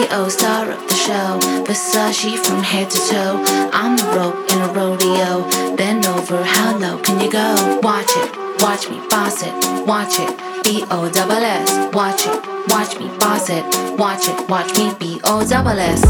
CEO, star of the show. Versace from head to toe. I'm the rope in a rodeo. Bend over, how low can you go? Watch me boss it. Watch it, B-O-double-S. Watch me boss it. Watch me B-O-double-S.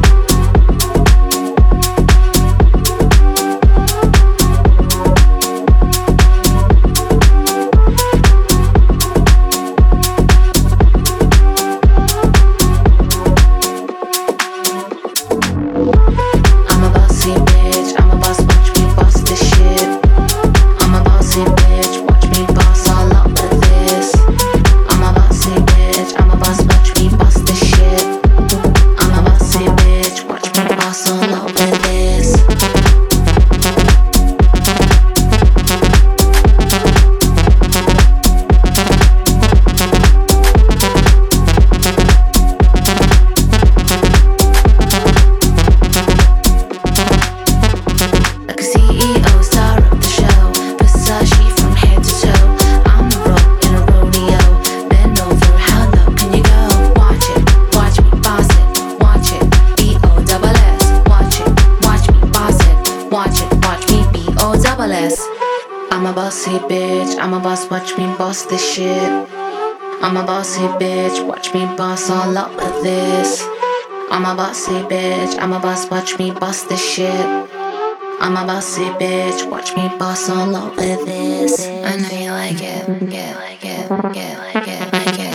I'm a bossy bitch, I'm a boss, watch me boss this shit. I'm a bossy bitch, watch me boss all up with this. I'm a bossy bitch, I'm a boss, watch me boss this shit. I'm a bossy bitch, watch me boss all up with this. I know you like it, like it, like it, like it, like it, like it.